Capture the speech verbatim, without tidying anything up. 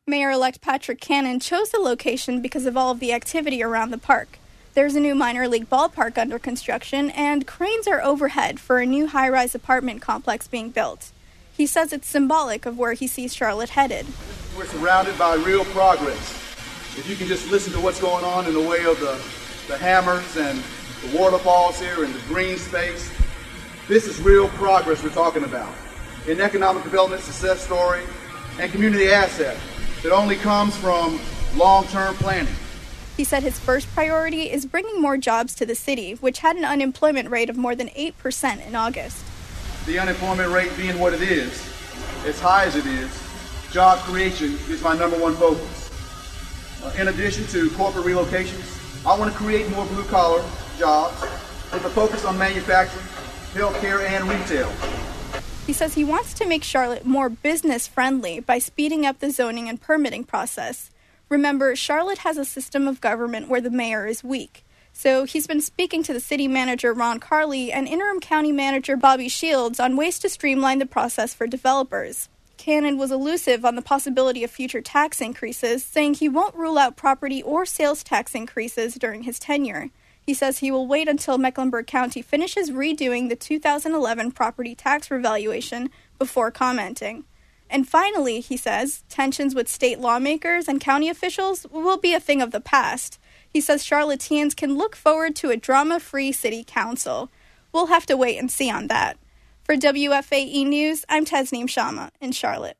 Mayor-elect Patrick Cannon chose the location because of all of the activity around the park. There's a new minor league ballpark under construction, and cranes are overhead for a new high-rise apartment complex being built. He says it's symbolic of where he sees Charlotte headed. We're surrounded by real progress. If you can just listen to what's going on in the way of the, the hammers and the waterfalls here and the green space, this is real progress we're talking about. An economic development success story and community asset that only comes from long-term planning. He said his first priority is bringing more jobs to the city, which had an unemployment rate of more than eight percent in August. The unemployment rate being what it is, as high as it is, job creation is my number one focus. Uh, in addition to corporate relocations, I want to create more blue-collar jobs with a focus on manufacturing, healthcare, and retail. He says he wants to make Charlotte more business-friendly by speeding up the zoning and permitting process. Remember, Charlotte has a system of government where the mayor is weak. So he's been speaking to the city manager, Ron Carley, and interim county manager, Bobby Shields, on ways to streamline the process for developers. Cannon was elusive on the possibility of future tax increases, saying he won't rule out property or sales tax increases during his tenure. He says he will wait until Mecklenburg County finishes redoing the two thousand eleven property tax revaluation before commenting. And finally, he says, tensions with state lawmakers and county officials will be a thing of the past. He says Charlotteans can look forward to a drama-free city council. We'll have to wait and see on that. For W F A E News, I'm Tasneem Sharma in Charlotte.